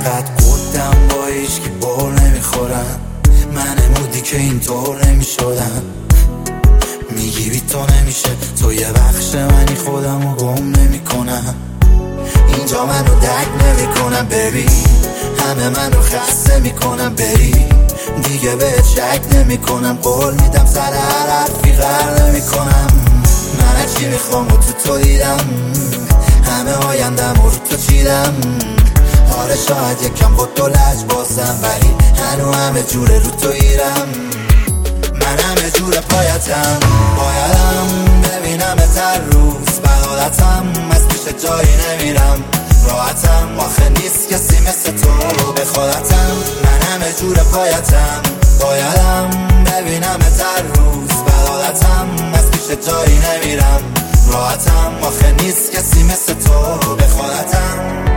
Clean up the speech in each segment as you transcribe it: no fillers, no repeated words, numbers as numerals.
انقدر گفتم با هیچکی بول نمیخورم، من امودی که اینطور نمیشدم. میگی بی تو نمیشه، تو یه بخش منی، خودمو گم نمیکنم. اینجا منو درک نمیکنم ببین، همه منو خسته میکنم بری. دیگه بهت شک نمیکنم، قول میدم سر هر حرفی غر نمیکنم. من چی میخوام و تو دیدم، همه آیندم رو تو چیدم. آره شاید یکم با تو لج بازم، ولی هنو همه جوره رو تو ایرم. من همه جور پایتم، بایدم ببینم هر روز بلالتم. از پیش جایی نمیرم، راحتم آخه نیست کسی مثل تو به خودتم. من همه جور پایتم، بایدم ببینم هر روز بلالتم. از پیش جایی نمیرم، راحتم آخه نیست کسی مثل تو به خودتم.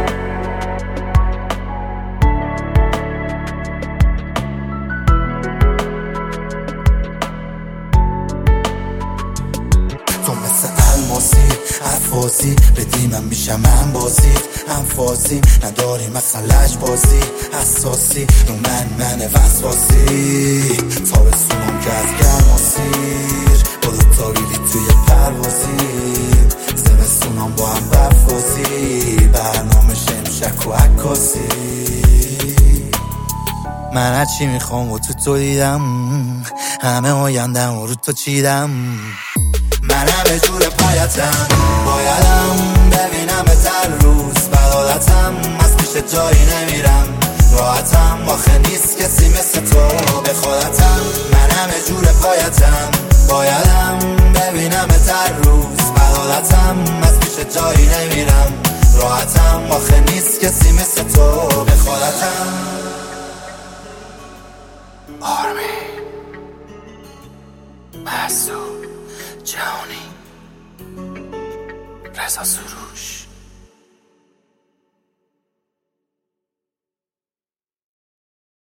تو مثل الماسی حفاظی بدی، من میشم من بازید انفازی. نداری مسئلهش بازی حساسی، رو من وسواسی. تابستونم که از گرماسیر، با دوتا بیلی توی پروازی. زمستونم با هم بفازی، برنامه شمشک و عکاسی. من هرچی میخوام و تو دیدم، همه آیندم رو تو چیدم. من همه جور پایتم، بایدم ببینم هر روز بلالتم. از پیش جایی نمیرم، راحتم آخه نیست کسی مثل تو به خودتم. من همه جور پایتم، بایدم ببینم هر روز بلالتم. از پیش جایی نمیرم، راحتم آخه نیست کسی مثل تو به خودتم. آرمی مسعود جهانی، رضا سروش.